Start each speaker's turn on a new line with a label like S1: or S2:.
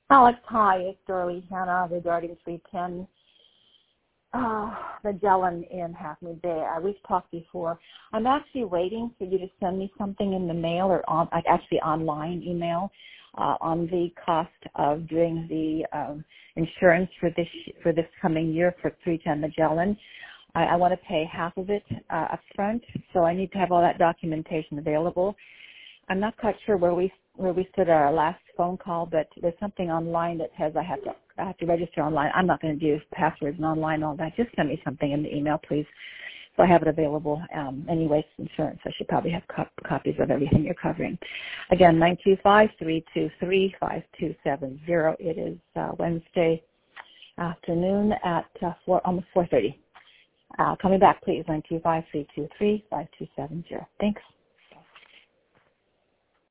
S1: Alex, hi, it's Dorley Hanna regarding 310 Magellan in Half Moon Bay. We've talked before. I'm actually waiting for you to send me something in the mail or actually online email on the cost of doing the insurance for this coming year for 310 Magellan. I want to pay half of it up front, so I need to have all that documentation available. I'm not quite sure where we stood at our last phone call, but there's something online that says I have to register online. I'm not going to do passwords and online and all that. Just send me something in the email, please, so I have it available. Anyway, it's insurance. I should probably have copies of everything you're covering. Again, 925-323-5270. It is Wednesday afternoon at almost 4:30. Call me back, please, 925-323-5270. Thanks.